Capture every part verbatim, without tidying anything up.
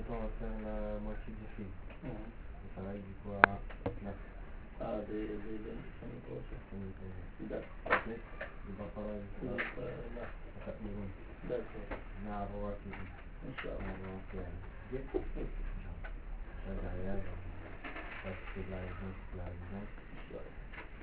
on va faire la moitié du film. Mhm. Ça va être du coup à neuf. Ah, des semaines prochaines. D'accord. Ok. Il va falloir du coup Là. à quatre minutes. D'accord. On a à voir qui dit. Inch'Allah. On va voir qui a dit. Ok. Ça derrière, ça c'est de la région, c'est de la région. Inch'Allah.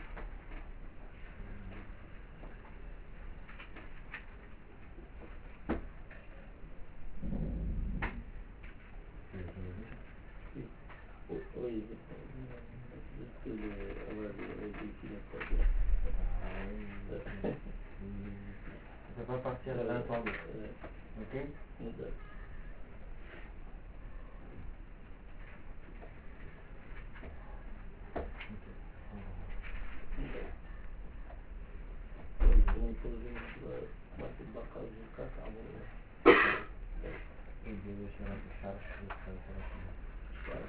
Tu le connais déjà? Oui. Oui, oui. Juste que le, avoir des qui n'est pas bien. Ah oui. Ça peut pas partir de l'un par l'autre. Ok? D'accord. Donc, je vais bakar jusqu'à Cameroun. Et de sur la charge, je vais faire ça.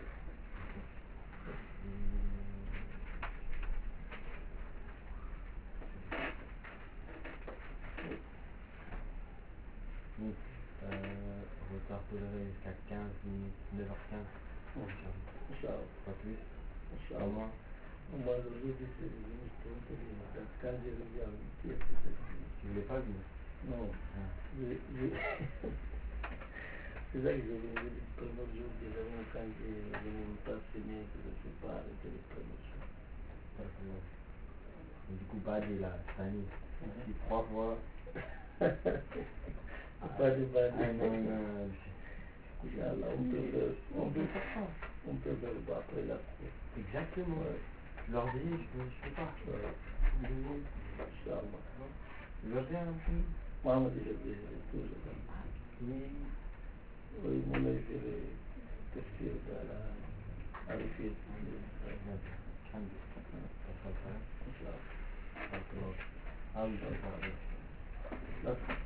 Oui, euh, retard toléré jusqu'à quinze minutes, neuf heures quinze. Inch'Allah. Pas plus. Inch'Allah. Pas moins. Moi, le jour de ce jour, quand je reviens, qu'est-ce que c'est? Tu voulais pas venir? Non. Ah. Je, je... c'est ça que je voulais dire. Le premier jour, vraiment, quand je venais me passionner, que je ne suis pas arrêté le premier jour. Pas de problème. Et du coup, Badi là, cette année, Mhm. c'est trois fois. Pas de Badi. Ah non, non. Inch'Allah, on peut faire, on peut faire, on peut faire après la cour. Exactement. Ouais. Je leur dis, je ne sais pas. Ouais. Inch'Allah. Je leur dis un peu. Mohamed, il est toujours comme ça. Oui. Oui, mon avis, c'est les questions à la, à la fille. Ah oui, c'est ça.